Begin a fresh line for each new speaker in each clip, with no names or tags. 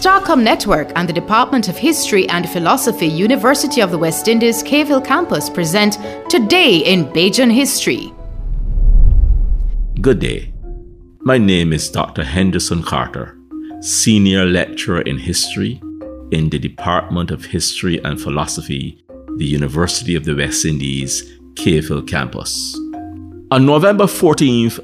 Starcom Network and the Department of History and Philosophy, University of the West Indies, Cave Hill Campus present Today in Bajan History.
Good day. My name is Dr. Henderson Carter, Senior Lecturer in History in the Department of History and Philosophy, the University of the West Indies, Cave Hill Campus. On November 14th,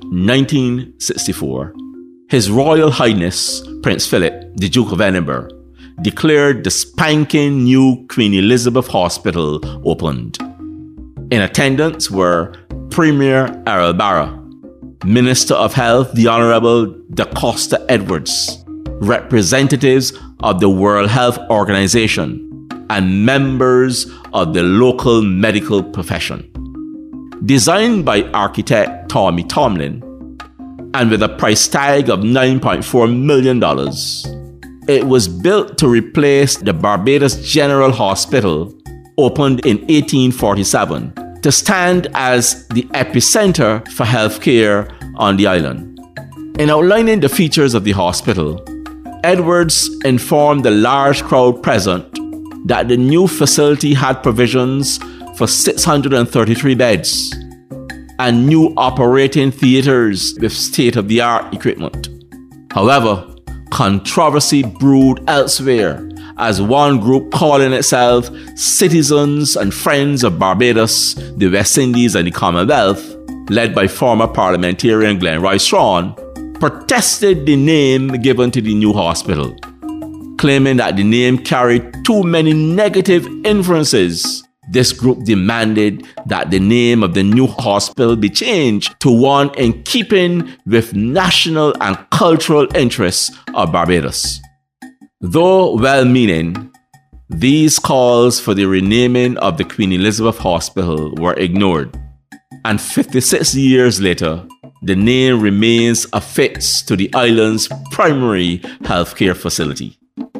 1964, His Royal Highness Prince Philip, the Duke of Edinburgh, declared the spanking new Queen Elizabeth Hospital opened. In attendance were Premier Errol Barrow, Minister of Health the Honourable Da Costa Edwards, representatives of the World Health Organization, and members of the local medical profession. Designed by architect Tommy Tomlin, and with a price tag of $9.4 million, it was built to replace the Barbados General Hospital, opened in 1847, to stand as the epicenter for healthcare on the island. In outlining the features of the hospital, Edwards informed the large crowd present that the new facility had provisions for 633 beds and new operating theaters with state-of-the-art equipment. However, controversy brewed elsewhere as one group calling itself Citizens and Friends of Barbados, the West Indies and the Commonwealth, led by former parliamentarian Glenroy Strachan, protested the name given to the new hospital, claiming that the name carried too many negative inferences. This group demanded that the name of the new hospital be changed to one in keeping with national and cultural interests of Barbados. Though well-meaning, these calls for the renaming of the Queen Elizabeth Hospital were ignored, and 56 years later, the name remains affixed to the island's primary healthcare facility.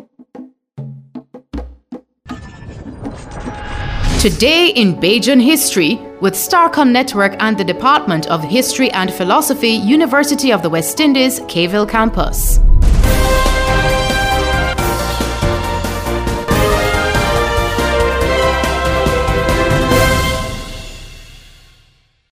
Today in Bajan History with Starcom Network and the Department of History and Philosophy, University of the West Indies, Cave Hill Campus.